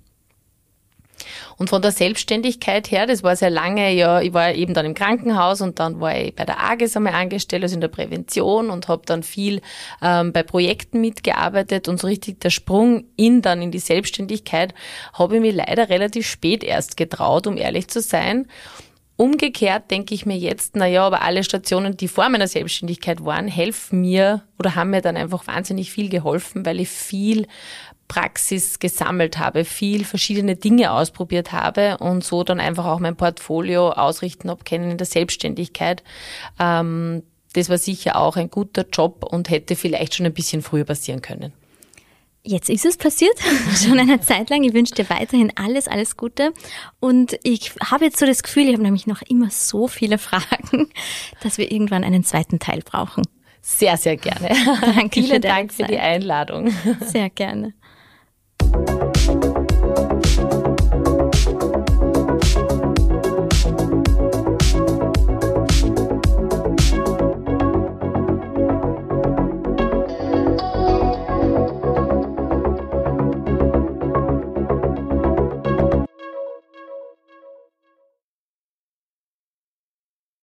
Speaker 3: Und von der Selbstständigkeit her, das war sehr lange, ich war eben dann im Krankenhaus und dann war ich bei der AGES einmal angestellt, also in der Prävention, und habe dann viel bei Projekten mitgearbeitet, und so richtig der Sprung in die Selbstständigkeit habe ich mir leider relativ spät erst getraut, um ehrlich zu sein. Umgekehrt denke ich mir jetzt, aber alle Stationen, die vor meiner Selbstständigkeit waren, helfen mir oder haben mir dann einfach wahnsinnig viel geholfen, weil ich viel Praxis gesammelt habe, viel verschiedene Dinge ausprobiert habe und so dann einfach auch mein Portfolio ausrichten habe können in der Selbstständigkeit. Das war sicher auch ein guter Job und hätte vielleicht schon ein bisschen früher passieren können.
Speaker 2: Jetzt ist es passiert, schon eine Zeit lang. Ich wünsche dir weiterhin alles Gute. Und ich habe jetzt so das Gefühl, ich habe nämlich noch immer so viele Fragen, dass wir irgendwann einen zweiten Teil brauchen.
Speaker 3: Sehr, sehr gerne.
Speaker 2: Danke.
Speaker 3: Vielen Dank für die Einladung.
Speaker 2: Sehr gerne.